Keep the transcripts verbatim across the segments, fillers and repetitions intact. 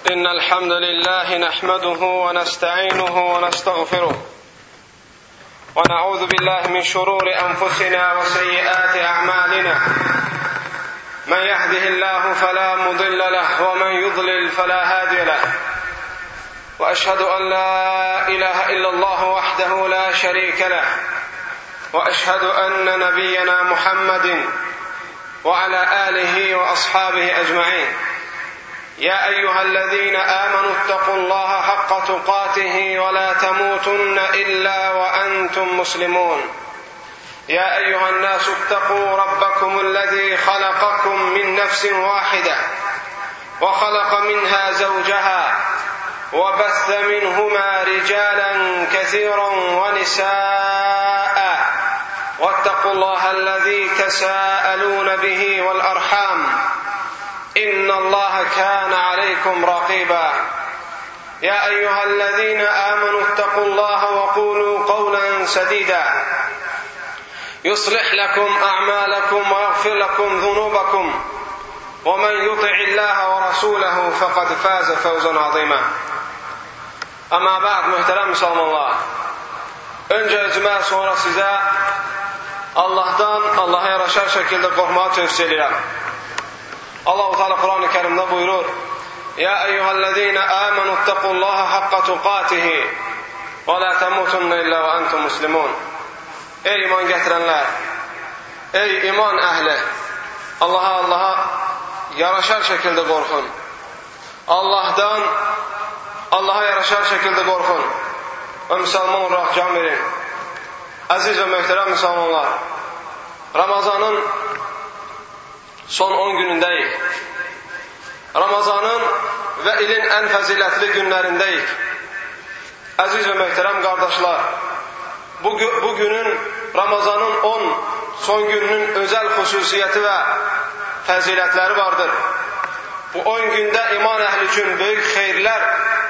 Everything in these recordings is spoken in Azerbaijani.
إن الحمد لله نحمده ونستعينه ونستغفره ونعوذ بالله من شرور أنفسنا وسيئات أعمالنا من يهده الله فلا مضل له ومن يضلل فلا هادي له وأشهد أن لا إله إلا الله وحده لا شريك له وأشهد أن نبينا محمد وعلى آله وأصحابه أجمعين يا أيها الذين آمنوا اتقوا الله حق تقاته ولا تموتن إلا وأنتم مسلمون يا أيها الناس اتقوا ربكم الذي خلقكم من نفس واحدة وخلق منها زوجها وبث منهما رجالا كثيرا ونساء واتقوا الله الذي تساءلون به والأرحام إن الله كان عليكم رقيبا يا أيها الذين آمنوا اتقوا الله وقولوا قولا سديدا يصلح لكم أعمالكم ويغفر لكم ذنوبكم ومن يطع الله ورسوله فقد فاز فوزا عظيما أما بعد muhterem Müslümanlar, önce özümə sonra sizə Allah'tan Allah'a yaraşar şekilde korkmağı tövsiye ederim. Allah-u Teala Kur'an-ı Kerim'de buyurur: Ya eyyühellezine amenu ittakullaha hakka tukatihi ve la temutunne illa ve entum muslimun. Ey iman getirenler, ey iman ehli, Allah'a Allah'a yaraşar şekilde korkun. Allah'tan Allah'a yaraşar şekilde korkun. Ve Müslüman olarak can verin. Aziz ve muhterem Müslümanlar, Ramazan'ın son on günündəyik. Ramazanın ve ilin en faziletli günlerindəyik. Aziz ve muhterem kardeşler, bu, bu günün Ramazanın on son gününün özel hususiyeti ve faziletleri vardır. Bu on günde iman ehli için büyük hayırlar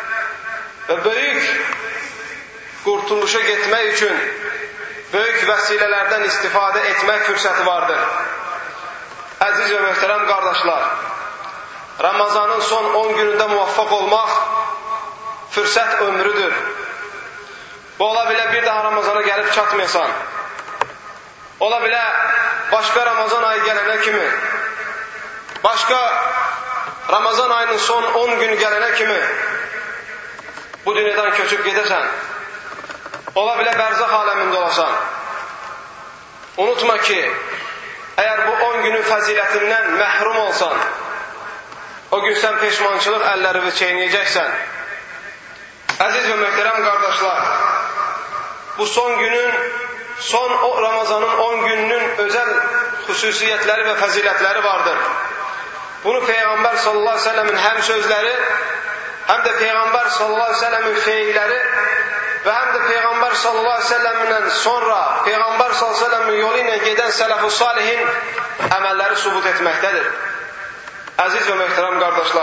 ve büyük kurtuluşa gitmek için büyük vesilelerden istifade etmek fırsatı vardır. Aziz ve muhterem kardeşler, Ramazanın son on gününde muvaffak olmak fırsat ömrüdür. Bu ola bile bir daha Ramazana gelip çatmayasan, ola bile başka Ramazan ayı gelene kimi, başka Ramazan ayının son on günü gelene kimi bu dünyadan köçüp gidersen, ola bile berzah aleminde olasan, unutma ki eğer bu on günün faziletinden mehrum olsan, o gün sen peşmançılık ellerini çiğneyeceksen. Aziz ve muhterem kardeşler, bu son günün, son o Ramazanın on gününün özel hususiyetleri ve faziletleri vardır. Bunu Peygamber sallallahu aleyhi ve sellemin hem sözleri, hem de Peygamber sallallahu aleyhi ve sellemin fiilleri ve hem de Peygamber sallallahu aleyhi ve sellem'den sonra Peygamber sallallahu aleyhi ve sellemin yoluyla giden selef-i salihin emelleri subut etmektedir. Aziz ve muhterem kardeşler,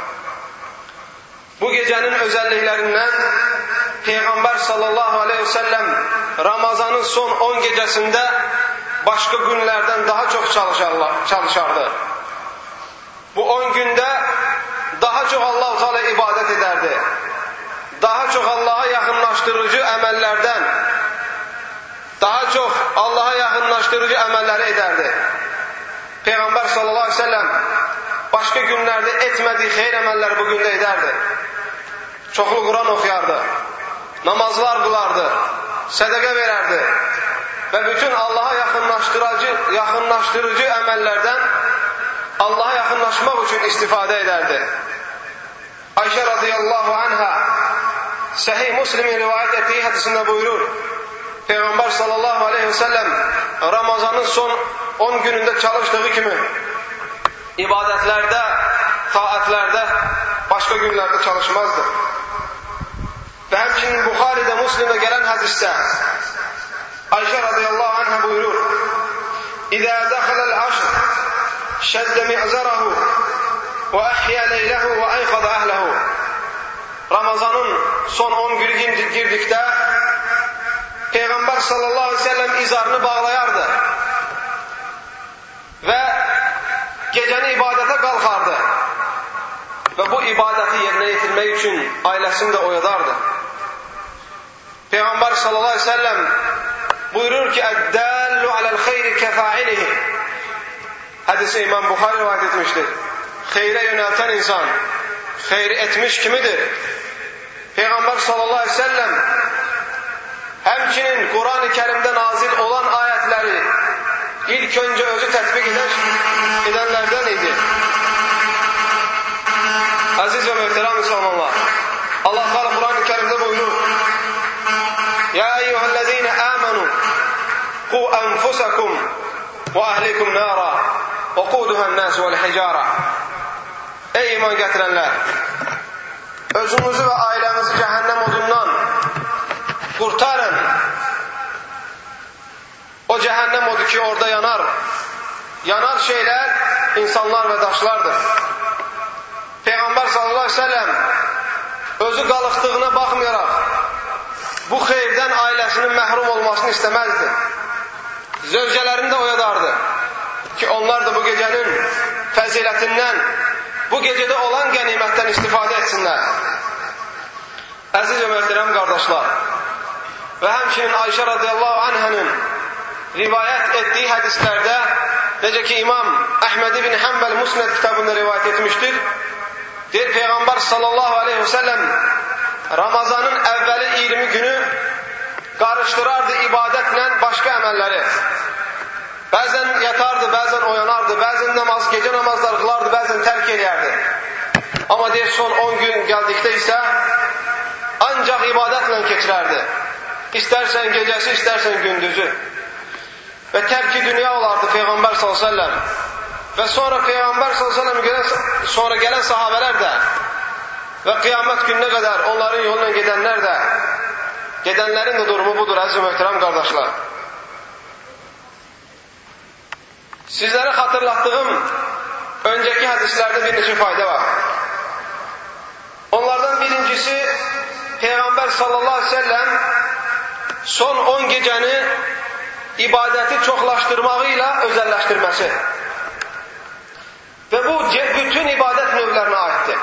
bu gecenin özelliklerinden Peygamber sallallahu aleyhi ve sellem Ramazan'ın son on gecesinde başka günlerden daha çok çalışardı. Bu on günde daha çok Allah-u Teala ibadet ederdi. Daha çok Allah'a yakınlaştırıcı emellerden, daha çok Allah'a yakınlaştırıcı emelleri ederdi. Peygamber sallallahu aleyhi ve sellem başka günlerde etmediği hayır emelleri bugün de ederdi. Çoklu Kur'an okuyardı, namazlar kılardı, sedaka verirdi ve bütün Allah'a yakınlaştırıcı, yakınlaştırıcı emellerden Allah'a yakınlaşmak için istifade ederdi. Ayşe radıyallahu anha Sahih Müslim'in rivayet ettiği hadisinde buyurur: Peygamber sallallahu aleyhi ve sellem Ramazan'ın son on gününde çalıştığı gibi ibadetlerde, taatlerde başka günlerde çalışmazdı. Ve hemçinin Bukhari'de, Müslim'de gelen hadiste Ayşe radıyallahu anha buyurur: İzâ dakhalel ashr şedde mi'zarahu ve ahya leylehu ve ayqada ahlehu. Ramazan'ın son on günü girdikte Peygamber sallallahu aleyhi ve sellem izarını bağlayardı ve geceni ibadete kalkardı ve bu ibadeti yerine ailesini de oyadardı. Peygamber sallallahu aleyhi ve sellem buyurur ki اَدَّالُّ عَلَى الْخَيْرِ كَفَاعِلِهِ. Hadisi İmam Bukhari rivayet etmiştir. Hayre yönelten insan hayri etmiş kimidir? Peygamber sallallahu aleyhi ve sellem hemçinin Kur'an-ı Kerim'de nazil olan ayetleri ilk önce özü tetbik eden, edenlerden idi. Aziz ve muhterem Müslümanlar, Allah Teala Kur'an-ı Kerim'de buyurur: Ya eyyühellezine amenu ku enfusakum ve ahlikum nara ve kuduhen nasu vel hicara. Ey iman getirenler! Özünüzü ve ailenizi cehennem odundan kurtarın. O cehennem odu ki orada yanar. Yanar şeyler insanlar ve taşlardır. Peygamber sallallahu aleyhi ve sellem özü qalıqdığına bakmayarak bu xeyirden ailesinin məhrum olmasını istemezdi. Zövcələrini de oyadardı ki onlar da bu gecenin fəziletinden, bu gecede olan ganimetten istifade etsinler. Aziz ve muhterem kardeşler, ve hemşinin Ayşe radıyallahu anh'ın rivayet ettiği hadislerde, necə ki İmam Ahmed ibn Hanbel Musned kitabında rivayet etmiştir. Der Peygamber sallallahu aleyhi ve sellem Ramazanın evveli yirmi günü karıştırardı ibadetle başka emelleri. Bazen yatardı, bazen oyanardı, bazen namaz, gece namazları kılardı, bazen terk ederdi. Ama der son on gün geldikte ise ancak ibadetle geçirerdi. İstersen gecesi, istersen gündüzü. Ve terk-i dünya olardı Peygamber sallallahu aleyhi ve sellem. Ve sonra Peygamber sallallahu aleyhi ve sellem sonra gelen sahabeler de ve kıyamet gününe kadar onların yoluna gidenler de, gidenlerin de durumu budur aziz ve muhterem kardeşler. Sizlere hatırlattığım önceki hadislerde bir neçə fayda var. Onlardan birincisi Peygamber sallallahu aleyhi ve sellem son on geceni ibadeti çoxlaştırmağıyla özelleştirmesi. Ve bu bütün ibadet növlerine aittir.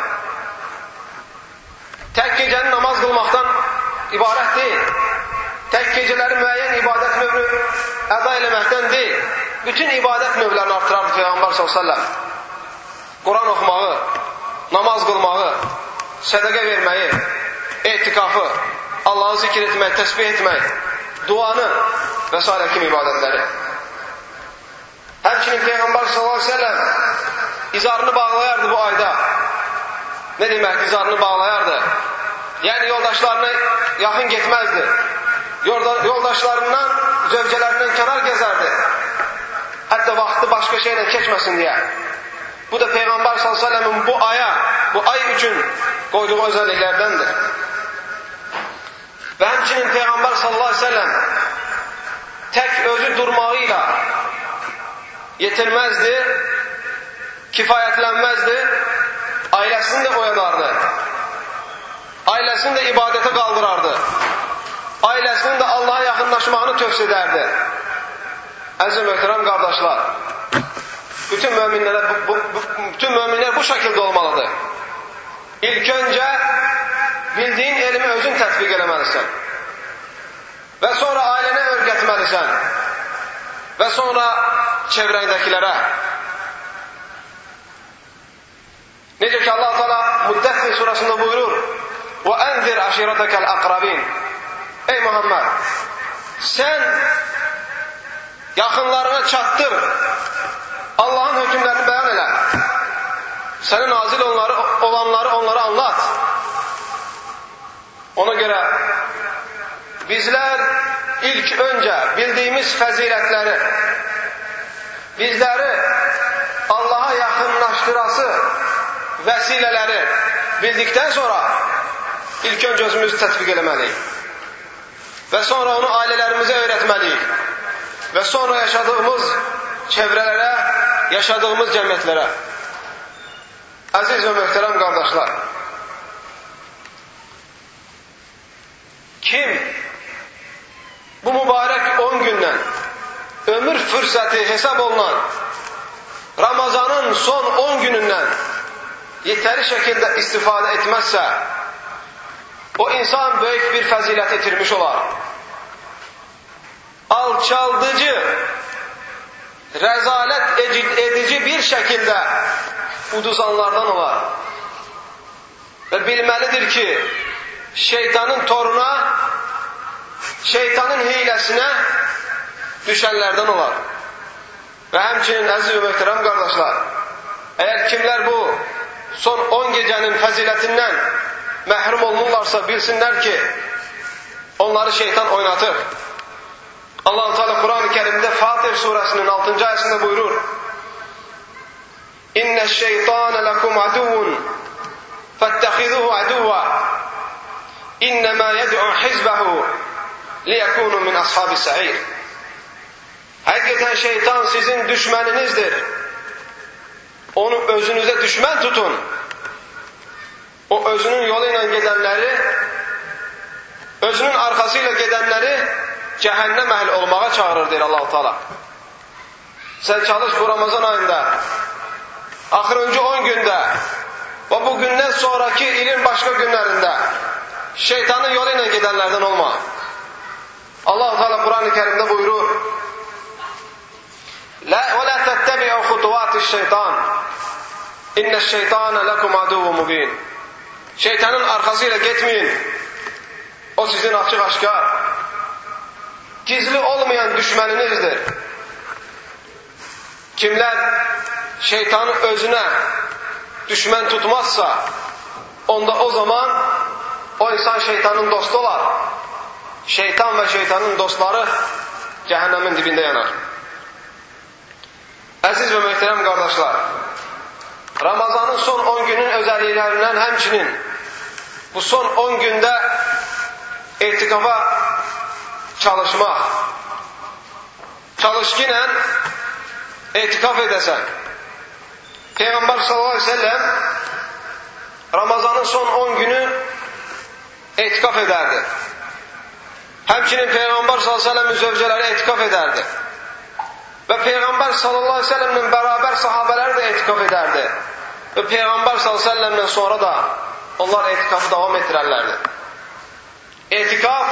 Tek gecenin namaz kılmaktan ibaret değil. Tek geceleri müəyyən ibadet növünü əda eləməkdən değil. Bütün ibadet növlərini artırardı Peygamber sallallahu aleyhi ve sellem. Kur'an okumağı, namaz kılmağı, sədəqə verməyi, etikafı, Allah'ı zikir etmək, təsbih etmək, duanı və s. kimi ibadetleri. Həmçinin Peygamber sallallahu aleyhi ve sellem izarını bağlayardı bu ayda. Ne demek izarını bağlayardı? Yani yoldaşlarına yakın gitmezdi. Yoldaşlarından, zövcelerinden kenar gezerdi. Hatta vakti başka şeyle geçmesin diye. Bu da Peygamber sallallahu aleyhi ve sellem'in bu aya, bu ay için koyduğu özelliklerdendir. Ve hemçinin Peygamber sallallahu aleyhi ve sellem tek özü durmağıyla yetirmezdi, kifayetlenmezdi, ailesini de oyadardı. Ailesini de ibadete kaldırardı. Ailesinin de Allah'a yakınlaşmağını tövsiye ederdi. Aziz muhterem kardeşler, bütün müminlere bu, bu, bütün müminler bu şekilde olmalıdır. İlk önce bildiğin elimi özün tatbik etmelisin. Ve sonra ailene öğretmelisin. Ve sonra çevrendekilere. Necə ki Allah Teala Müddessir surasında buyurur: "Ve enzir aşiretekel akrabin." Ey Muhammed, sen yakınlarına çattır. Allah'ın hükümlerini beyan ele. Senin nazil onları, olanları onlara anlat. Ona göre bizler ilk önce bildiğimiz faziletleri, bizleri Allah'a yakınlaştırası vesileleri bildikten sonra ilk önce özümüzü tatbik etmeliyiz. Ve sonra onu ailelerimize öğretmeliyiz. Ve sonra yaşadığımız çevrelere, yaşadığımız cemiyetlere. Aziz ve muhterem kardeşler, kim bu mübarek on günden ömür fırsatı hesap olunan Ramazanın son on gününden yeteri şekilde istifade etmezse, o insan böyük bir fəzilət itirmiş olar. Alçaldıcı, rəzalət edici bir şəkildə uduzanlardan olar. Və bilməlidir ki, şeytanın toruna, şeytanın hiyləsinə düşənlərdən olar. Və həmçinin əziz və möhtərəm qardaşlar, əgər kimlər bu son on gecənin fəzilətindən məhrum olunurlarsa, bilsinlər ki, onları şeytan oynatır. Allah-u Teala Kur'an-ı Kerim'de Fatır suresinin altıncı ayetinde buyurur: İnne şeytane lekum aduvun fettehizuhu aduva innemâ yed'u hizbehu liyekûnu min ashabi sa'ir. Hakikaten şeytan sizin düşmeninizdir. Onu özünüze düşman tutun. O özünün yoluyla gidenleri, özünün arkasıyla gidenleri cəhənnəm əhli olmağa çağırır, deyir Allah-u Teala. Sən çalış bu Ramazan ayında, axırıncı on gündə və bu gündən sonraki ilin başqa günlərində şeytanın yolu ilə gedənlərdən olma. Allah-u Teala Kur'an-ı Kerim'de buyurur: وَلَا تَتَّبِعُوا خُطُوَاتِ الشَّيْطَانِ اِنَّ الشَّيْطَانَ لَكُمْ عَدُوٌ مُبِينٌ. Şeytanın arkasıyla gitmeyin. O sizin açık aşkar, gizli olmayan düşməninizdir. Kimlər şeytanı özünə düşmən tutmazsa, onda o zaman o insan şeytanın dostu olar. Şeytan və şeytanın dostları cəhənnəmin dibində yanar. Əziz və möhtərəm qardaşlar, Ramazanın son on günün özəlliklərindən həmçinin bu son on gündə etikafa çalışmaq, çalışqinən etikaf edəsən. Peyğəmbər sallallahu aleyhi ve sellem Ramazanın son on günü etikaf edərdi. Həmçinin Peyğəmbər sallallahu aleyhi ve sellemin zövcələri etikaf edərdi. Və Peyğəmbər sallallahu aleyhi ve sellemlə bərabər sahabələr də etikaf edərdi. Və Peyğəmbər sallallahu aleyhi ve sellemlə sonra da onlar etikafı davam etdirərlərdi. Etikaf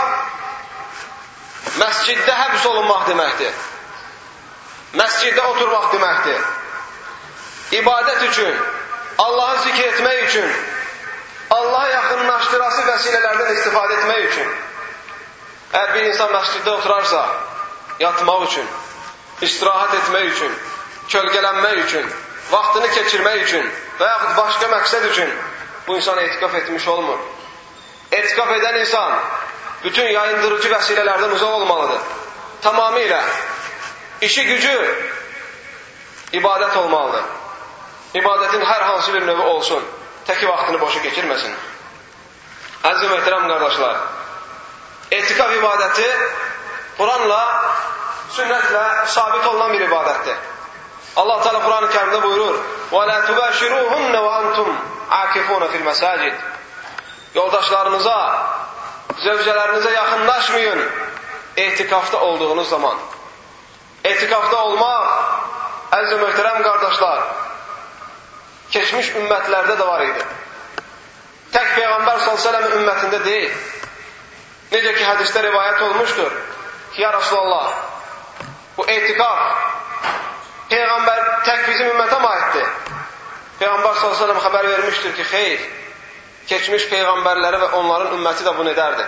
məsciddə həbs olunmaq deməkdir. Məsciddə oturmaq deməkdir. İbadət üçün, Allahı zikr etmək üçün, Allaha yaxınlaşdırası vəsilələrdən istifadə etmək üçün. Əgər bir insan məsciddə oturarsa, yatmaq üçün, istirahət etmək üçün, kölgələnmək üçün, vaxtını keçirmək üçün və yaxud başqa məqsəd üçün bu insan etikaf etmiş olmur. Etikaf edən insan bütün yayındırıcı vəsilələrdən uzaq olmalıdır. Tamamilə işi gücü ibadət olmalıdır. İbadətin hər hansı bir növü olsun, təki vaxtını boşa keçirməsin. Əziz və möhtərəm qardaşlar, etikaf ibadəti Quranla, sünnətlə sabit olunan bir ibadətdir. Allah Teala Kur'an-ı Kerim'de buyurur: وَلَا تُبَاشِرُوهُنَّ وَأَنْتُمْ عَاكِفُونَ فِي الْمَسَاجِدِ. Yoldaşlarınıza, zövcələrinize yaxınlaşmayın etikafda olduğunuz zaman. Etikafda olmaq, əziz və möhtərəm qardaşlar, keçmiş ümmətlərdə də var idi. Tək Peyğəmbər sallallahu aleyhi ve sellem ümmətində deyil. Necə ki hədisdə rivayət olmuşdur ki, ya Resulallah, bu etikaf Peyğəmbər tək bizim ümmətə mi aiddir? Peyğəmbər sallallahu aleyhi ve sellem xəbər vermişdir ki, xeyr, keçmiş Peyğəmbərləri və onların ümməti də bunu edərdi.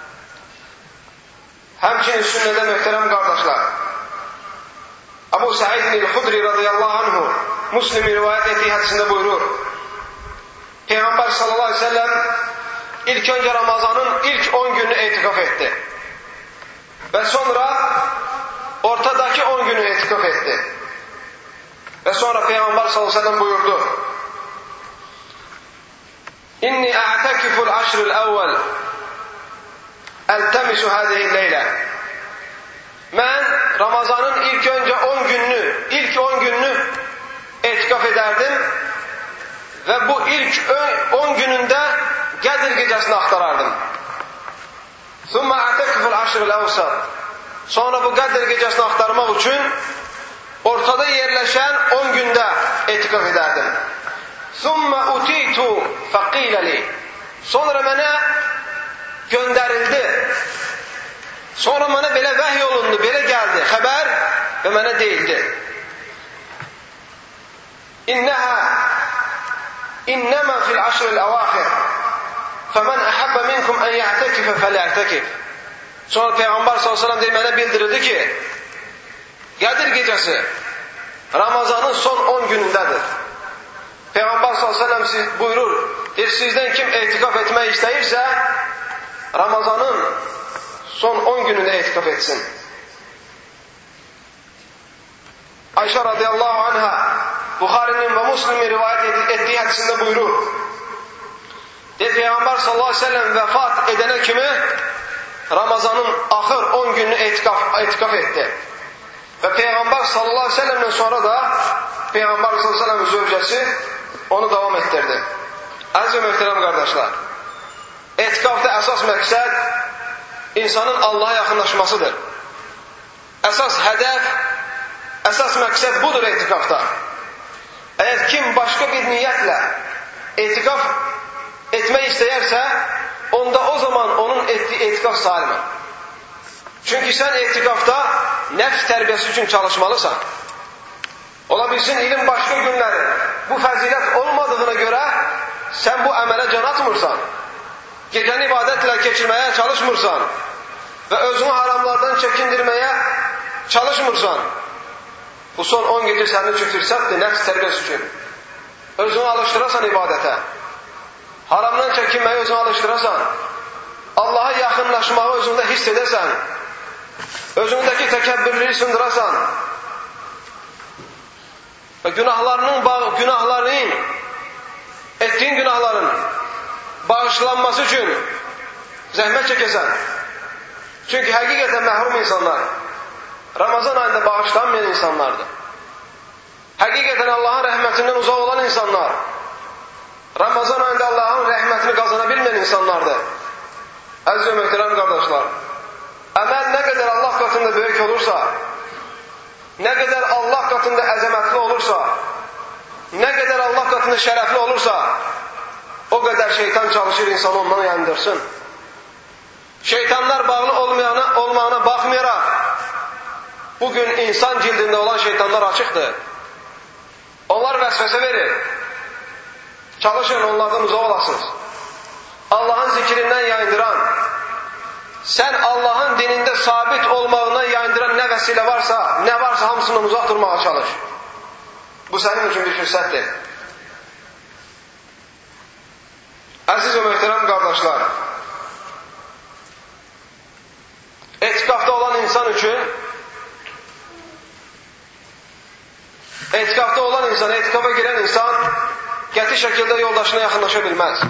Həmçinin sünnədə möhtərəm qardaşlar, Abu Sa'id el-Hudri radıyallahu anhu Müslim'in rivayət etdiyi hədisində buyurur: Peyğəmbər sallallahu aleyhi ve sellem ilk önce Ramazanın ilk on günü etikaf etti. Ve sonra ortadaki on günü etikaf etti. Ve sonra Peygamber sallallahu aleyhi ve sellem buyurdu: İnni a'takiful ashrul evvel eltemisu hadihi leyle. Ben Ramazan'ın ilk önce on gününü, ilk on gününü etikaf ederdim ve bu ilk on gününde Qədir gecəsini axtarardım. Thumma a'takiful ashrul awsat. Sonra bu Qədir gecəsini axtarmaq üçün ortada yerləşən on gündə etikaf edərdim. Thumma utitu faqila li. Sonra mənə göndərildi. Sonra mənə belə vəhy olundu, belə gəldi, xəbər və mənə deyildi. İnnəhə innəmə fil aşril əvaxir fəmən əhəbbə minkum ən yətəkifə fəlyətəkif. Sonra Peyğəmbər sallallahu əleyhi və səlləm deyir, mənə bildirildi ki, Qədir gecəsi Ramazanın son on günündədir. Peyğəmbər sallallahu əleyhi və səlləm buyurur, deyir, sizdən kim etikaf etmək istəyirsə, Ramazanın son on günündə etikaf etsin. Ayşə radiyallahu anhə Buxarinin və Müslimin rivayət etdiyi hədisində buyurur. Deyir, Peyğəmbər sallallahu əleyhi və səlləm vəfat edənə kimi Ramazanın axır on gününü etikaf, etikaf etdi. Və Peyğəmbər sallallahu əleyhi və səlləmdən sonra da Peyğəmbər sallallahu əleyhi və səlləmin zövcəsi onu davam etdirdi. Əziz və möhtərəm qardaşlar, etikafda əsas məqsəd insanın Allaha yaxınlaşmasıdır. Əsas hədəf, əsas məqsəd budur etikafda. Əgər kim başqa bir niyyətlə etikaf etmək istəyərsə, onda o zaman onun etdiyi etikaf sayılmır. Çünki sən etikafda nəfs tərbiyəsi üçün çalışmalısan. Ola bilsin ilin başqa günləri bu fəzilət olmadığına görə sən bu əmələ can atmırsan. Gecəni ibadətlə keçirməyə çalışmırsan və özünü haramlardan çəkindirməyə çalışmırsan. Bu son on gecə sənin üçün fürsətdir, nəfs tərbiyəsi üçün. Özünü alışdırasan ibadətə. Haramdan çəkinməyə özünü alışdırasan. Allaha yaxınlaşmağı özündə hiss edəsən. Özündəki təkəbbürlüyü sındırasan. Və günahlarının, günahların, etdiyin günahların bağışlanması üçün zəhmət çəkəsən. Çünki həqiqətən məhrum insanlar Ramazan ayında bağışlanmayan insanlardır. Həqiqətən Allahın rəhmətindən uzaq olan insanlar Ramazan ayında Allahın rəhmətini qazana bilməyən insanlardır. Əziz və möhtərəm qardaşlar, əməl nə qədər Allah qatında böyük olursa, nə qədər Allah qatında əzəmətli olursa, nə qədər Allah qatında şərəfli olursa, o qədər şeytan çalışır insanı ondan yandırsın. Şeytanlar bağlı olmayana, olmağına baxmayaraq, bugün insan cildində olan şeytanlar açıqdır. Onlar vəsvəsə verir. Çalışın, onlardan uzaq olasınız. Allahın zikrindən yayındıran, sən Allahın dinində sabit olmağına yayındıran nə vəsilə varsa, nə varsa hamısından uzaq durmağa çalış. Bu sənin üçün bir fürsətdir. Əziz və möhtərəm qardaşlar, etikafda olan insan üçün, etikafda olan insan, etikafa girən insan qəti şəkildə yoldaşına yaxınlaşa bilməz.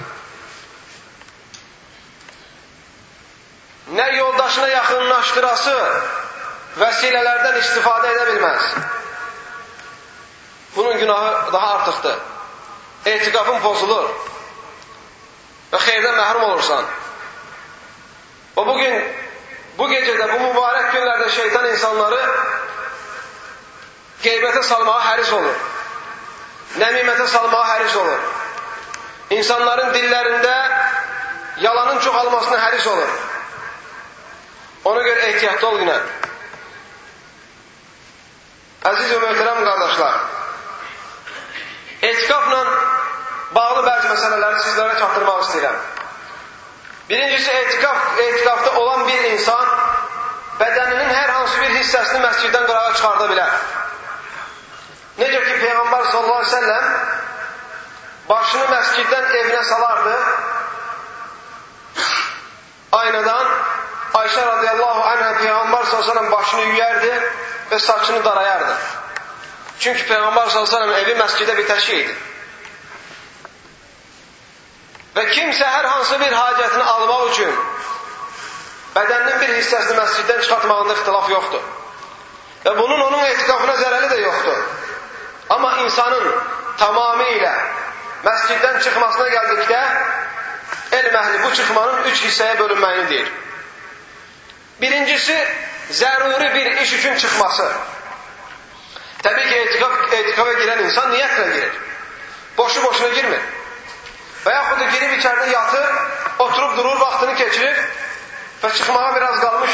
Nə yoldaşına yaxınlaşdırası vəsilələrdən istifadə edə bilməz. Bunun günahı daha artıqdır. Etikafın pozulur və xeyirdən məhrum olursan. Və bugün, bu gecədə, bu mübarək günlərdə şeytan insanları qeybətə salmağa həris olur. Nəmimətə salmağa həris olur. İnsanların dillərində yalanın çoxalmasına həris olur. Ona görə ehtiyatlı ol yine. Əziz və möhtərəm qardaşlar, etikafla bağlı bəzi məsələləri sizlərə çatdırmaq istəyirəm. Birincisi, etikaf, etikafda olan bir insan bədəninin hər hansı bir hissəsini məsciddən qırağa çıxarda bilər. Necə ki, Peyğəmbər sallallahu aleyhi ve sellem başını məsciddən evinə salardı, aynadan Ayşə radiyallahu anhə Peyğəmbər sallallahu aleyhi ve sellem başını yüyərdi və saçını darayardı. Çünki Peyğəmbər sallallahu aleyhi ve sellem evi məscidə bitəşik idi. Və kimsə hər hansı bir hacətini almaq üçün bədəninin bir hissəsini məsciddən çıxartmağında ixtilaf yoxdur. Və bunun onun etikafına zərəli də yoxdur. Amma insanın tamamilə məsciddən çıxmasına gəldikdə elm əhli bu çıxmanın üç hissəyə bölünməyini deyir. Birincisi, zəruri bir iş üçün çıxması. Təbii ki, etikaf, etikafa girən insan niyyətlə girir. Boşu boşuna girmir. Və yaxud da girib içərdə yatır, o oturub durur, vaxtını keçirir və çıxmağa biraz qalmış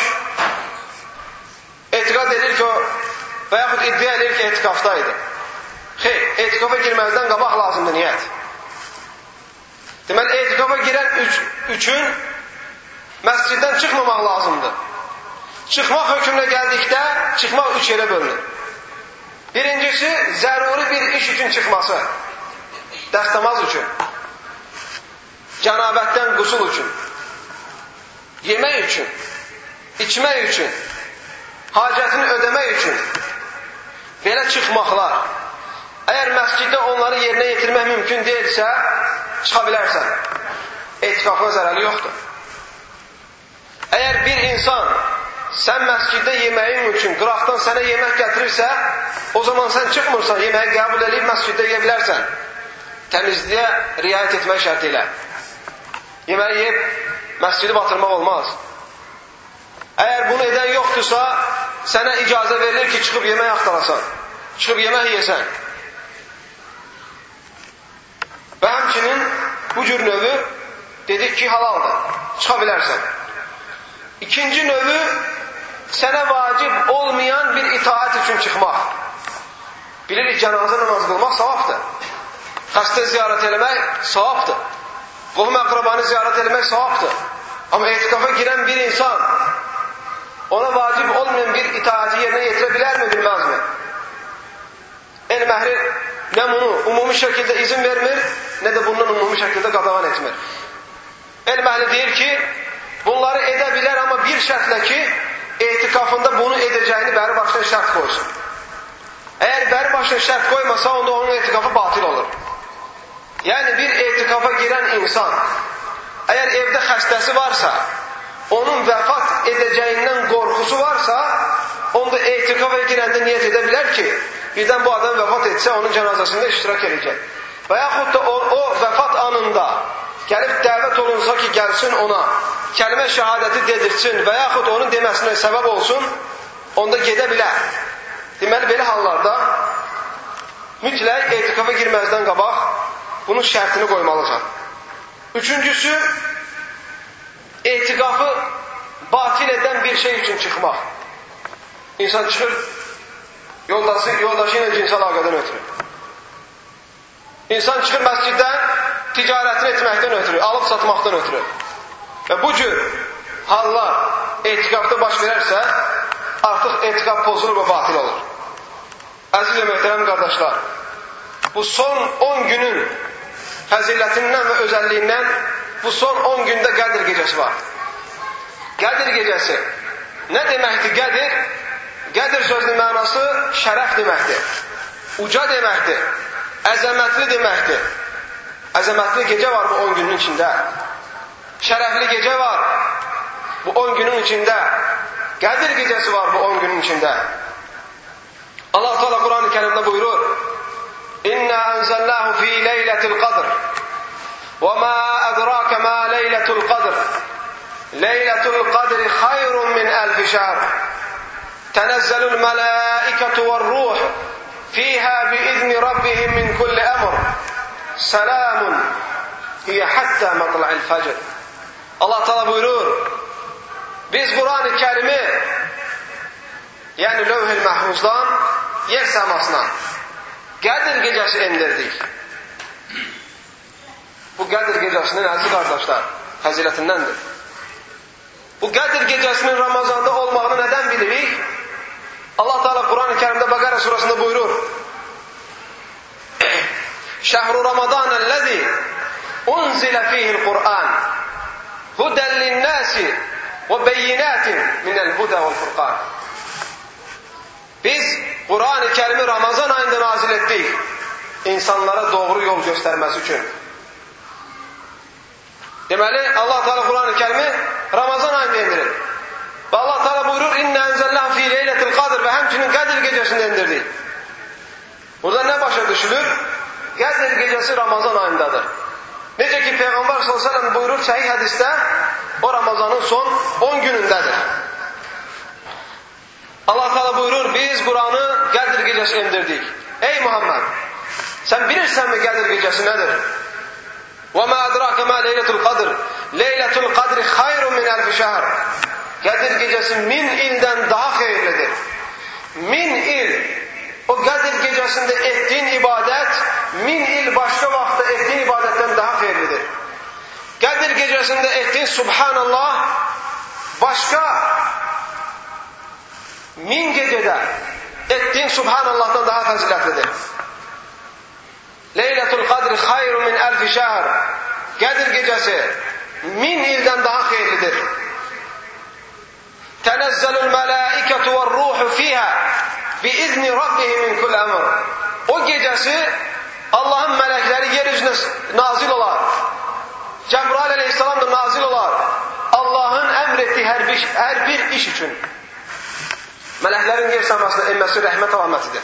etiqad edir ki, o və yaxud iddia edir ki, etikafdaydı. Xeyr, etikafa girməzdən qabaq lazımdır niyyət. Deməli, etikafa girən üç, üçün məsciddən çıxmamaq lazımdır. Çıxmaq hökmünə gəldikdə, çıxmaq üç yerə bölünür. Birincisi, zəruri bir iş üçün çıxması. Dəstəmaz üçün. Cənabətdən qusul üçün. Yemək üçün. İçmək üçün. Hacətini ödəmək üçün. Belə çıxmaqlar. Əgər məsciddə onları yerinə yetirmək mümkün deyilsə, çıxa bilərsən. Etikafına zərəli yoxdur. Əgər bir insan sən məsciddə yeməyin üçün qıraqdan sənə yemək gətirirsə, o zaman sən çıxmırsan, yeməyi qəbul edib məsciddə yeyə bilərsən. Təmizliyə riayət etmək şərti ilə. Yeməyi yeyib məscidi batırmaq olmaz. Əgər bunu edən yoxdursa, sənə icazə verilir ki, çıxıb yemək axtarasan, çıxıb yemək yeyəsən. Və həmçinin bu cür növü dedik ki, halaldır, çıxa bilərsən. İkinci növü, sənə vacib olmayan bir itaat üçün çıxmaq. Bilirik, cənazə namaz qılmaq savabdır. Xəstə ziyarət eləmək savabdır. Qohum əqrabanı ziyarət eləmək savabdır. Amma etikafa girən bir insan ona vacib olmayan bir itaati yerinə yetirə bilərmi, bilməzmi? Elm əhli nə bunu umumi şəkildə izin vermir, nə də bundan umumi şəkildə qadağan etmir. Elm əhli deyir ki, bunları edə bilər, amma bir şərtlə ki, etikafında bunu edəcəyini bəri başına şərt qoysun. Əgər bəri başına şərt qoymasa, onda onun etikafı batil olur. Yəni, bir etikafa girən insan, əgər evdə xəstəsi varsa, onun vəfat edəcəyindən qorxusu varsa, onda etikafa girəndə niyyət edə bilər ki, birdən bu adam vəfat etsə, onun cənazəsində iştirak edəcək. Və yaxud da o, o vəfat anında gəlib dəvət olunsa ki, gəlsin ona, kəlmə şəhadəti dedirsin və yaxud onun deməsinə səbəb olsun, onda gedə bilər. Deməli, belə hallarda mütləq etikafa girməzdən qabaq bunun şərtini qoymalısan. Üçüncüsü, etikafı batil edən bir şey üçün çıxmaq. İnsan çıxır, yoldaşı, yoldaşı ilə cinsi əlaqədən ötürü. İnsan çıxır məsciddən ticarətini etməkdən ötürü, alıb satmaqdan ötürü. Və bu cür hallar etikafda baş verərsə, artıq etikaf pozulur və batil olur. Əziz və möhtərəm qardaşlar, bu son on günün fəzilətindən və özəlliyindən bu son on gündə Qədir gecəsi var. Qədir gecəsi nə deməkdir Qədir? Qədir sözünün mənası şərəf deməkdir, uca deməkdir, əzəmətli deməkdir. Əzəmətli gecə var bu on günün içində. Şərəfli gecə var bu on günün içində. Qədir gecəsi var bu on günün içində. Allah Teala Quran-ı Kərimdə buyurur: İnna enzelnahu fi leyletil qadr. Ve ma adraka ma leyletul qadr. Leyletul qadri hayrun min elfi şehr. Tenezzelul melaiketu vel ruh fiha bi izni rabbihim min kulli emr. Selamun hiye hatta matla'il fecr. Allah Teala buyurur: biz Kur'an-ı Kerim'i yani Levh-i Mahfuz'dan yer səmasına Qədir gecəsi endirdik. Bu Qədir gecəsinin əziz qardaşlar fəzilətindəndir. Bu Qədir gecəsinin Ramazanda olmağını nədən bilirik? Allah Teala Quran-ı Kerimdə Bəqərə surasında buyurur: Şəhru Ramadanəl-ləzi unzilə fihil Qur'an huden linnəsi və beyinətin minəl-hudə vəl-furqan. Biz Quran-ı Kerim'i Ramazan ayında nazil etdik, insanlara doğru yol göstərməsi üçün. Deməli, Allah Teala Quran-ı Kerim'i Ramazan ayında indirir. Və Allah Teala buyurur: İnna enzelnahu fi leyletil qadr və həmçinin Qədir gecəsində indirdik. Burada nə başa düşülür? Qədir gecəsi Ramazan ayındadır. Necə ki Peyğəmbər sallallahu əleyhi və səlləm buyurur səhih hədisdə, o Ramazanın son on günündədir. Allah Teala buyurur, biz Kur'an'ı Qədir gecəsi indirdik. Ey Muhammed, sən bilirsənmi Qədir gecəsi nədir? وَمَا أَدْرَاكَ مَا لَيْلَةُ الْقَدْرِ لَيْلَةُ الْقَدْرِ خَيْرٌ مِنْ أَلْفِ شَهْرٍ Qədir gecəsi min ildən daha xeyirlidir. Min il. O Qədir gecəsində etdiyin ibadət, min il başqa vaxtda etdiyin ibadətdən daha xeyirlidir. Qədir gecəsində etdiyin Subhanallah, başqa min gecədə etdiyin Subhanallahdan daha fəzilətlidir. Leylətul Qadri xayrun min əlfi şəhr. Qədir gecəsi min ildən daha xeyirlidir. Tənəzzəlul mələikətü və ruhu fiyhə biizni rabbihi min kull əmr. O gecəsi Allahın mələkləri yer üzünə nazil olar. Cəbrail əleyhissalam da nazil olar. Allahın əmr etdiyi hər bir, hər bir iş üçün. Mələklərin yer səmasına enməsi rəhmət əlamətidir.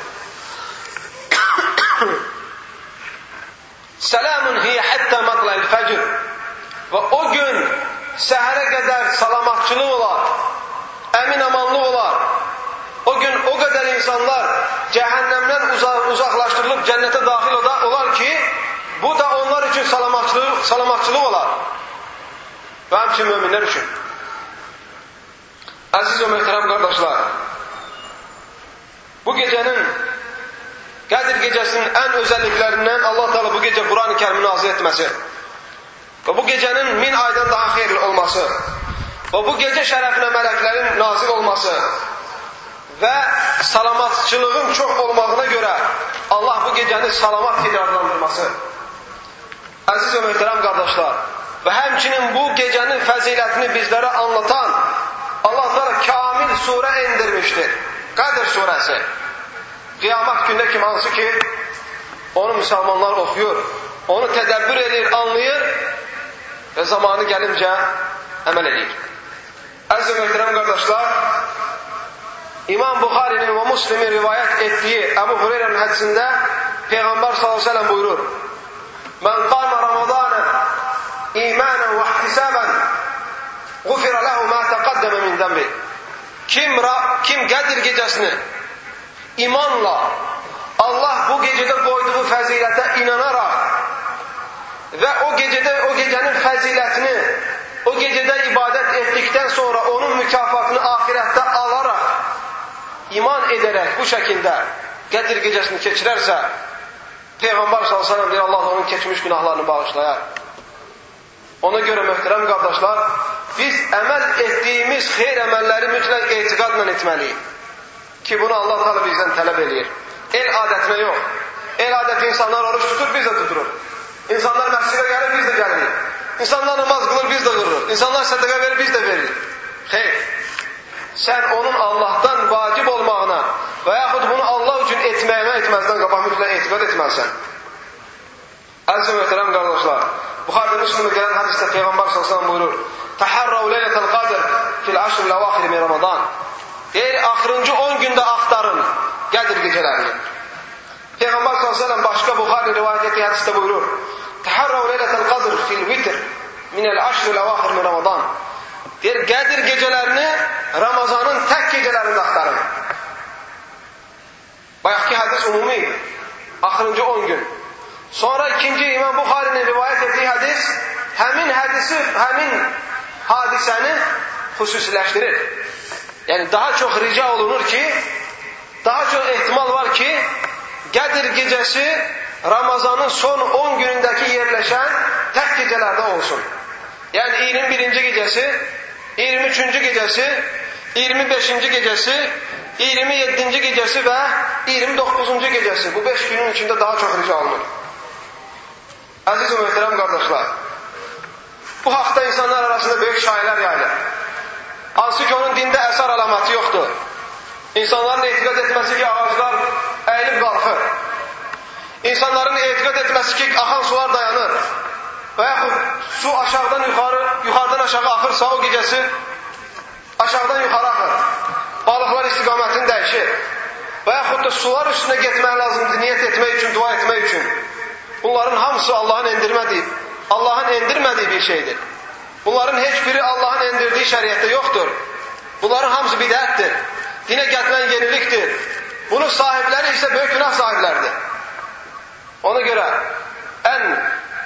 Selamun hiyə həttə matləl fəcr. Və o gün səhərə qədər salamatçılıq olar, əmin amanlıq olar. O gün o qədər insanlar cəhənnəmdən uzaqlaşdırılıb cənnətə daxil olar ki, bu da onlar üçün salamatçılıq, salamatçılıq olar. Və həmçinin möminlər üçün. Əziz və möhtərəm qardaşlar, bu gecənin, Qədir gecəsinin ən özəlliklərindən Allah Teala bu gecə Quran-ı Kərimi nazil etməsi və bu gecənin min aydan daha xeyirli olması və bu gecə şərəfinə mələklərin nazil olması və salamatçılığın çox olmağına görə Allah bu gecəni salamat kimi adlandırması. Əziz və möhtərəm qardaşlar, və həmçinin bu gecənin fəzilətini bizlərə anlatan Allah Teala kamil surə endirmişdir. Qədr surəsi. Qiyamət gündə kim hansı ki, onu müsəlmanlar oxuyur, onu tədəbbür edir, anlayır və zamanı gəlincə əməl edir. Əziz və möhtərəm qardaşlar, İmam Buxarinin və Müslimin rivayət etdiyi Əbu Hüreyrənin hədisində Peyğəmbər sallallahu əleyhi və səlləm buyurur: "Mən qama Ramazana imanan və ihtisaban, ğufira lahu ma taqaddama min zənbi." Kim kim Qədir gecəsini imanla Allah bu gecədə qoyduğu fəzilətə inanaraq və o gecədə o gecənin fəzilətini o gecədə ibadət etdikdən sonra onun mükafatını axirətdə alaraq iman edərək bu şəkildə Qədir gecəsini keçirərsə, Peyğəmbər sallallahu əleyhi və səlləm deyir, Allah onun keçmiş günahlarını bağışlayar. Ona görə möhtərəm qardaşlar, biz əməl etdiyimiz xeyr əməlləri mütləq etiqadla etməliyik. Ki bunu Allah Teala bizdən tələb edir. El adətinə yox. El adəti insanlar oruç tutur, biz də tuturuq. İnsanlar məscidə gəlir, biz də gəlirik. İnsanlar namaz qılır, biz də qılırıq. İnsanlar sədəqə verir, biz də veririk. Xeyr. Sən onun Allahdan vacib olmağına və yaxud bunu Allah üçün etməyinə etməzdən qabaq mütləq etiqad etməlisən. Əziz və möhtərəm qardaşlar, Buxarıda Müslimdə gələn hədisdə Peyğəmbər sallallahu əleyhi və səlləm buyurur: "Tahərrəu leylətul qadr fil əşr əl-əvaxir min Ramazan." Deyir, axırıncı on gündə axtarın Qədir gecələrini. Peyğəmbər sallallahu əleyhi və səlləm başqa Buxari rivayət etdiyi hədisdə buyurur: "Tahərrəu leylətul qadr fil vitr min el-əşr əl-əvaxir min Ramazan." Deyir, Qədir gecələrini Ramazanın tək gecələrində axtarın. Bayaqki hədis ümumi idi. Axırıncı on gün. Sonra ikinci İmam Buxarinin rivayət etdiyi hədis həmin hədisi, həmin hadisəni xüsusiləşdirir. Yəni daha çox rica olunur ki, daha çox ehtimal var ki, Qədir gecəsi Ramazanın son on günündəki yerləşən tək gecələrdə olsun. Yəni iyirmi birinci gecəsi, iyirmi üçüncü gecəsi, iyirmi beşinci gecəsi, iyirmi yeddinci gecəsi və iyirmi doqquzuncu gecəsi. Bu beş günün içində daha çox rica olunur. Əziz və möhtərəm qardaşlar, bu haqda insanlar arasında böyük şairlər yayılır. Hansı ki onun dində əsər əlaməti yoxdur. İnsanların etiqad etməsi ki, ağaclar əyilib qalxır. İnsanların etiqad etməsi ki, axan sular dayanır. Və yaxud su aşağıdan yuxarı, yuxarıdan aşağı axırsa o gecəsi aşağıdan yuxarı axır. Balıqlar istiqamətini dəyişir. Və yaxud da sular üstünə getmək lazımdır, niyyət etmək üçün, dua etmək üçün. Bunların hamısı Allahın endirmədiyi, Allahın endirmədiyi bir şeydir. Bunların heç biri Allahın endirdiyi şəriətdə yoxdur. Bunların hamısı bidətdir. Dinə gətirilən yenilikdir. Bunun sahibləri isə böyük günah sahibləridir. Ona görə ən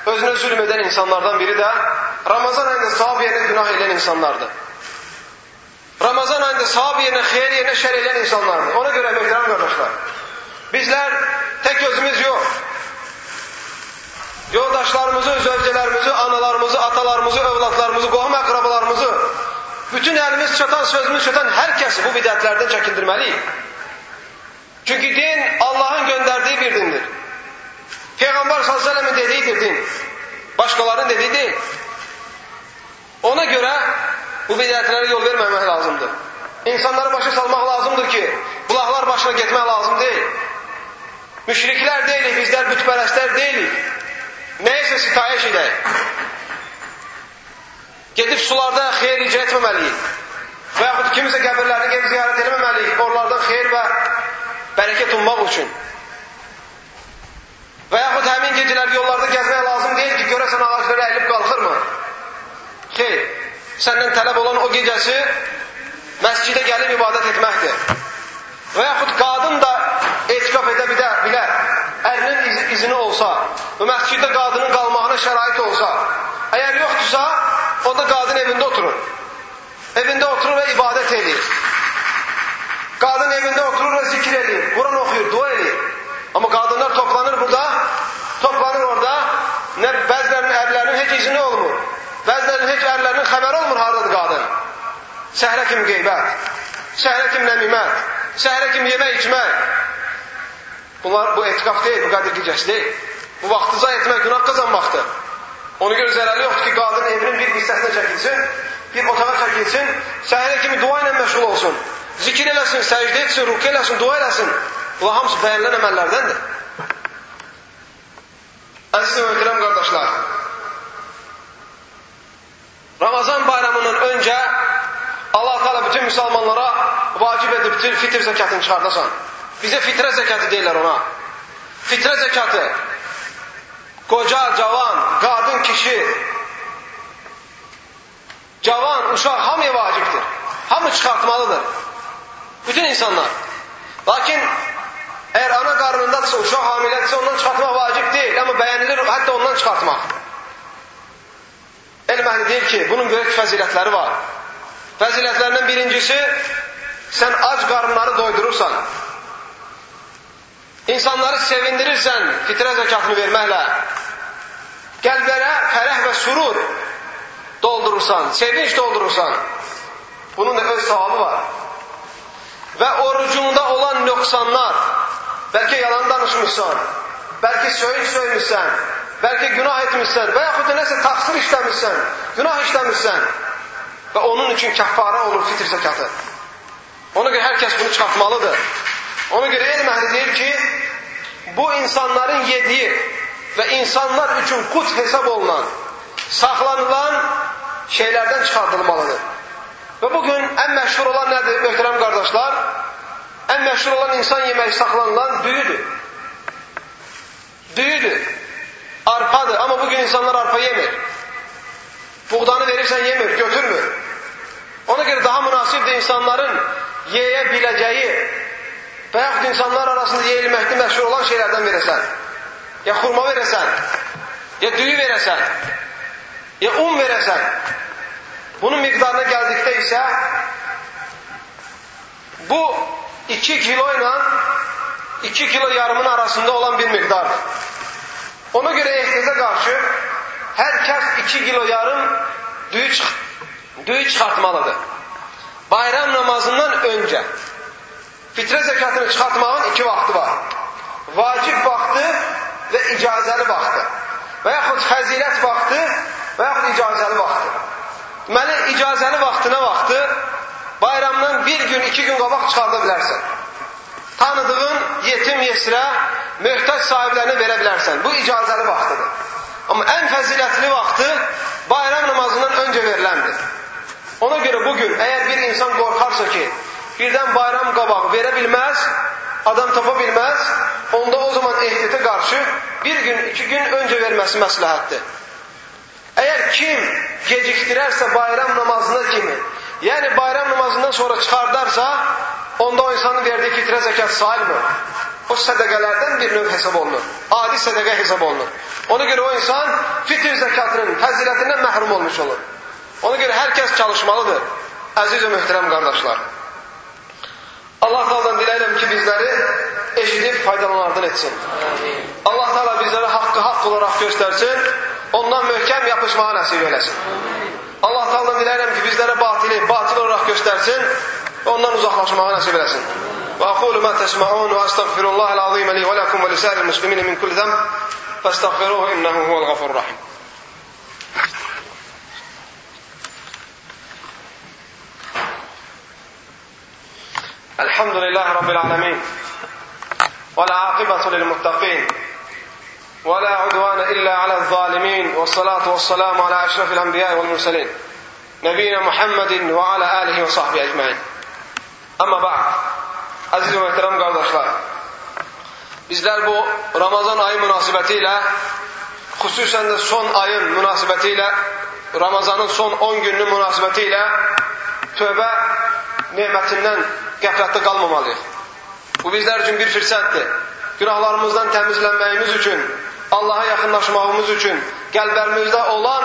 özünə zülm edən insanlardan biri də Ramazan ayında savab yerinə günah edən insanlardır. Ramazan ayında savab yerinə, xeyir yerinə şər edən insanlardır. Ona görə möhtərəm qardaşlar, bizlər tək özümüz yox, yoldaşlarımızı, zövcələrimizi, analarımızı, atalarımızı, övladlarımızı, qohum əqrabalarımızı, bütün əlimiz çatan, sözümüz çatan hər kəsi bu bidətlərdən çəkindirməliyik. Çünki din Allahın göndərdiyi bir dindir. Peyğəmbər sallallahu əleyhi və səlləmin dediyidir din. Başqalarının dediyi deyil. Ona görə bu bidətlərə yol verməmək lazımdır. İnsanları başa salmaq lazımdır ki, bulaqlar başına getmək lazım deyil. Müşriklər deyilik, bizlər bütpərəstlər deyilik. Nəyəsə sitayiş edək. Gedib sularda xeyir icra etməməliyik. Və yaxud kimisə qəbirlərini gedib ziyarət etməməliyik. Oralardan xeyir və bərəkət ummaq üçün. Və yaxud həmin gecələr yollarda gəzmək lazım deyil ki, görəsən ağaclara əyilib qalxırmı? Xeyr, səndən tələb olan o gecəsi məscidə gəlib ibadət etməkdir. Və yaxud qadın da etikaf edə bilər, ərinin izini olsa və məsciddə qadının qalmağına şərait olsa, əgər yoxdursa, onda qadın evində oturur. Evində oturur və ibadət edir. Qadın evində oturur və zikir edir, Quran oxuyur, dua edir. Amma qadınlar toplanır burada, toplanır orada, nə bəzilərinin ərlərinin heç izini olmur, bəzilərinin heç ərlərinin xəbəri olmur, haradadır qadın. Səhrə kimi qeybət, səhrə kimi nəmimət, səhrə kimi yemək, içmək. Bunlar, bu etikaf deyil, bu qədir gecəsi deyil. Bu vaxtı zay etmək, günah qazanmaqdır. Ona görə zərəli yoxdur ki, qadın evinin bir hissəsinə çəkilsin, bir otağa çəkilsin, səhrə kimi dua ilə məşğul olsun. Zikir eləsin, səcdə etsin, rükü eləsin, dua eləsin. Bunlar hamısı bəyənilən əməllərdəndir. Əziz və möhtərəm qardaşlar, Ramazan bayramından öncə Allah Teala bütün müsəlmanlara vacib edibdir fitr zəkatını çıxardasan. Bizə fitrə zəkatı deyirlər ona. Fitrə zəkatı qoca, cavan, qadın, kişi, cavan, uşaq hamıya vacibdir. Hamı çıxartmalıdır. Bütün insanlar. Lakin əgər ana qarnındadırsa, uşaq hamilədirsə ondan çıxartmaq vacib deyil. Amma bəyənilir hətta ondan çıxartmaq. Elm əhli deyir ki, bunun böyük fəzilətləri var. Fəzilətlərindən birincisi, sən ac qarınları doydurursan. İnsanları sevindirirsən fitrə zəkatını verməklə. Qəlblərə fərəh və surur doldurursan, sevinç doldurursan. Bunun da öz savabı var. Və orucunda olan nöqsanlar, bəlkə yalan danışmışsan, bəlkə söyüş söymüşsən, bəlkə günah etmişsən və yaxud da nəsə taksir işləmişsən, günah işləmişsən və onun üçün kəffara olur fitr zəkatı. Ona görə hər kəs bunu çıxartmalıdır. Ona görə elm əhli deyir ki, bu insanların yediyi və insanlar üçün qut hesab olunan, saxlanılan şeylərdən çıxardılmalıdır. Və bugün ən məşhur olan nədir, möhtərəm qardaşlar? Ən məşhur olan insan yeməyi saxlanılan düyüdür. Düyüdür. Arpadır. Amma bugün insanlar arpa yemir. Buğdanı verirsən yemir, götürmür. Ona görə daha münasibdir insanların yeyə biləcəyi və yaxud insanlar arasında yeyilməkdə məşhur olan şeylərdən verəsən. Ya xurma verəsən, ya düyü verəsən, ya un verəsən. Bunun miqdarına gəldikdə isə bu iki kilo ilə iki kilo yarımın arasında olan bir miqdardır. Ona görə ehtiyaca qarşı hər kəs iki kilo yarım düyü, çıx düyü çıxartmalıdır. Bayram namazından öncə fitrə zəkatını çıxartmağın iki vaxtı var. Vacib vaxtı və icazəli vaxtı. Və yaxud fəzilət vaxtı və yaxud icazəli vaxtı. Deməli, icazəli vaxtı nə vaxtı? Bayramdan bir gün, iki gün qabaq çıxarda bilərsən. Tanıdığın yetim, yesirə, möhtac sahiblərinə verə bilərsən. Bu icazəli vaxtıdır. Amma ən fəzilətli vaxtı bayram namazından öncə veriləndir. Ona görə bugün əgər bir insan qorxarsa ki, birdən bayram qabaq verə bilməz, adam tapa bilməz, onda o zaman ehtiyata qarşı bir gün, iki gün öncə verməsi məsləhətdir. Əgər kim gecikdirərsə bayram namazına kimi, yəni bayram namazından sonra çıxardarsa, onda o insanın verdiyi fitrə zəkat sayılmır. o sədəqələrdən bir növ hesab olunur. Adi sədəqə hesab olunur. Ona görə o insan fitr zəkatının fəzilətindən məhrum olmuş olur. Ona görə hər kəs çalışmalıdır. Əziz və möhtərəm qardaşlar. Allah Taala'dan diləyirəm ki, bizləri eşidib faydalanardan etsin. Allah Taala bizlərə haqqı haqq olaraq göstərsin, ondan möhkəm yapışmağa nəsib eləsin. Allah Taala'dan diləyirəm ki, bizlərə batili batil olaraq göstərsin, ondan uzaqlaşmağa nəsib eləsin. Və aqulu ma tesma'un və estağfirullahal azim li və lakum və lisa'il muslimin min kulli zam fastağfiruhu innehu huvel gafurur rahim. Elhamdülillahi rabbil alamin. والعاقبة للمتقين ولا عدوان إلا على الظالمين والصلاة والسلام على أشرف الأنبياء والمرسلين نبينا محمد وعلى آله وصحبه أجمعين. Amma ba'd, aziz və möhtərəm qardaşlar, bizlər bu Ramazan ayı münasibəti ilə, xüsusən də son ayın münasibəti ilə, Ramazanın son on gününün münasibəti ilə tövbə nemətindən qəflətdə qalmamalıyıq. Bu bizlər üçün bir fürsətdir. Günahlarımızdan təmizlənməyimiz üçün, Allaha yaxınlaşmağımız üçün, qəlblərimizdə olan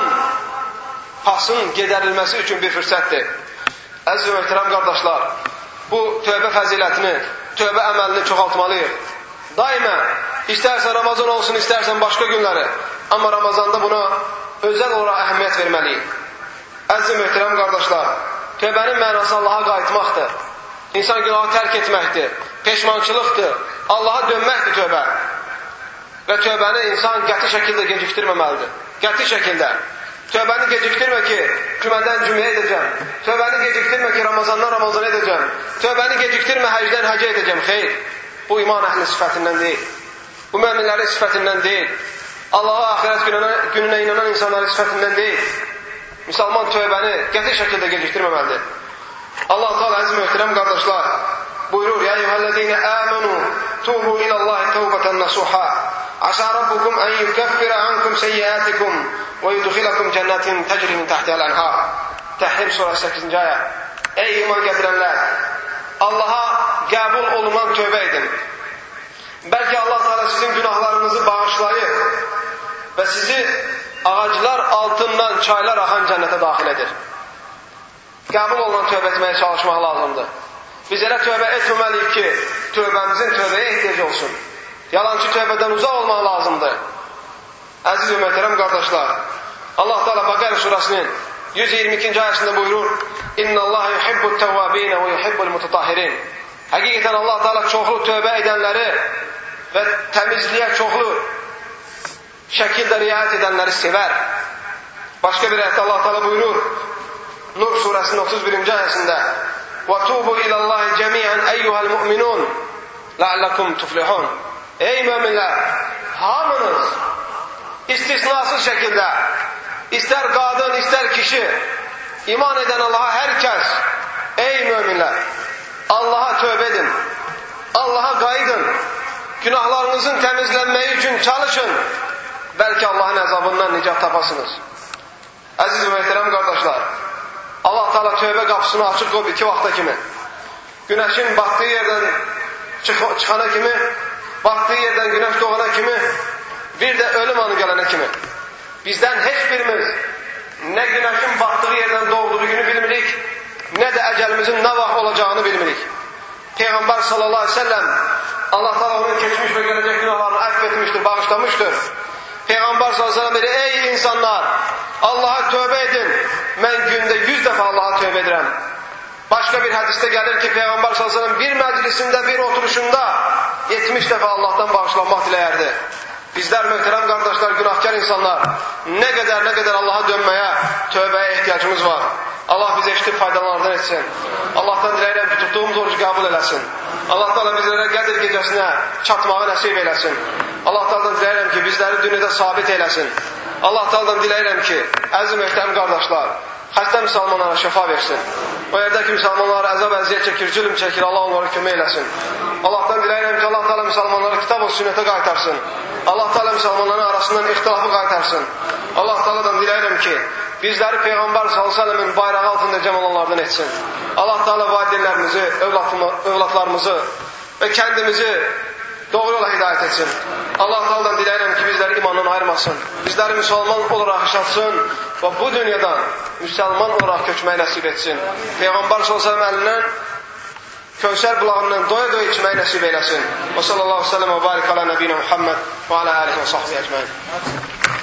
pasın gedərilməsi üçün bir fürsətdir. Əziz və möhtərəm qardaşlar, bu tövbə fəzilətini, tövbə əməlini çoxaltmalıyıq. Daima, istərsən Ramazan olsun, istərsən başqa günləri, amma Ramazanda buna özəl olaraq əhəmiyyət verməliyik. Əziz və möhtərəm qardaşlar, tövbənin mənası Allaha qayıtmaqdır. İnsan günahı tərk etməkdir, peşmançılıqdır, Allaha dönməkdir tövbə. Və tövbəni insan qəti şəkildə gecikdirməməlidir. Qəti şəkildə. Tövbəni gecikdirmə ki, cümədən cümləyə edəcəm. Tövbəni gecikdirmə ki, Ramazandan Ramazana edəcəm. Tövbəni gecikdirmə, həcdən həcə edəcəm. Xeyr, bu iman əhli sifətindən deyil. Bu müminlərin sifətindən deyil. Allaha axirət gününə, gününə inanan insanların sifətindən deyil. Müsəlman tövbəni qəti şəkildə gecikdirməməlidir. Allah Teala əziz möhtərəm qardaşlar buyurur: "Ya eyyuhellezine amenu tubu ilallahi tawbatan nasuha. Asa rabbukum an yukaffira ankum sayyi'atikum ve yudkhilakum cennetin tecri min tahtiha al-anhar." Təhrim surəsi səkkizinci ayə. Ey iman gətirənlər, Allaha qəbul olunan tövbə edin. Bəlkə Allah Teala sizin günahlarınızı bağışlayır və sizi ağaclar altından çaylar axan cənnətə daxil edir. Qəbul olunan tövbə etməyə çalışmaq lazımdır. Biz elə tövbə etməməliyik ki, tövbəmizin tövbəyə ehtiyacı olsun. Yalancı tövbədən uzaq olmaq lazımdır. Əziz və möhtərəm qardaşlar, Allah Teala Bəqərə surəsinin yüz iyirmi ikinci ayəsində buyurur: "İnnallaha yuhibbut-tawwabin və yuhibbul-mutatahhirin." Həqiqətən Allah Teala çoxlu tövbə edənləri və təmizliyə çoxlu şəkildə riayət edənləri sevər. Başqa bir ayətdə Allah Teala buyurur, Nur surəsinin otuz birinci ayəsində: "Və-tubu ilallahi cəmi'an eyyuhal mu'minun la'allakum tuflihun." Ey möminlər, hamınız istisnasız şəkildə, istər qadın, istər kişi, iman edən Allaha hər kəs, ey möminlər, Allaha tövbə edin, Allaha qayıdın, günahlarınızın təmizlənməyi üçün çalışın, bəlkə Allahın əzabından nicat tapasınız. Əziz və möhtərəm qardaşlar, Allah Teala tövbə qapısını açıq qoyub iki vaxta kimi. Günəşin batdığı yerdən çıxana kimi, batdığı yerdən günəş doğana kimi, bir də ölüm anı gələnə kimi. Bizdən heç birimiz nə günəşin batdığı yerdən doğduğu günü bilmirik, nə də əcəlimizin nə vaxt olacağını bilmirik. Peyğəmbər sallallahu aleyhi ve sellem Allah Teala onun keçmiş və gələcək günahlarını əfv etmişdir, bağışlamışdır. Peyğəmbər sallallahu aleyhi ve sellem dedi: "Ey insanlar, Allaha tövbə edin. Mən gündə yüz dəfə Allaha tövbə edirəm." Başqa bir hədisdə gəlir ki, Peyğəmbər sallallahu aleyhi ve sellem bir məclisində, bir oturuşunda yetmiş dəfə Allahdan bağışlanmaq diləyərdi. Bizlər möhtərəm qardaşlar, günahkar insanlar, nə qədər nə qədər Allaha dönməyə, tövbəyə ehtiyacımız var. Allah bizi eşitib faydalardan etsin. Allahdan diləyirəm ki, tutduğumuz orucu qəbul eləsin. Allah Teala bizlərə Qədr gecəsinə çatmağı nəsib eləsin. Allah Teala'dan diləyirəm ki, bizləri dünyada sabit eləsin. Allah Teala'dan diləyirəm ki, əziz möhtərəm qardaşlar, xəstə müsəlmanlara şəfa versin. O yerdəki müsəlmanlar əzab əziyyət çəkir, zülm çəkir, Allah onlara kömək eləsin. Allahdan diləyirəm ki, Allah Teala müsəlmanlara kitab və sünnətə qaytarsın. Allah Teala müsəlmanların arasından ixtilafı qaytarsın. Allah Teala'dan diləyirəm ki, bizləri Peyğəmbər sallallahu aleyhi ve sellemin bayrağı altında cəm olanlardan etsin. Allah Teala valideynlərimizi, övladlarımızı və kəndimizi doğru yola hidayət etsin. Allah Teala'dan diləyirəm ki, bizləri imandan ayırmasın. Bizləri müsəlman olaraq yaşatsın və bu dünyadan müsəlman olaraq köçməyi nəsib etsin. Peyğəmbər sallallahu əleyhi və səlləm əlindən Kövsər bulağından doya-doya içməyi nəsib eyləsin. Və sallallahu aleyhi və səlləm və barik alə nəbiyyə Muhammed və alə alihi və sahbihi əcməin.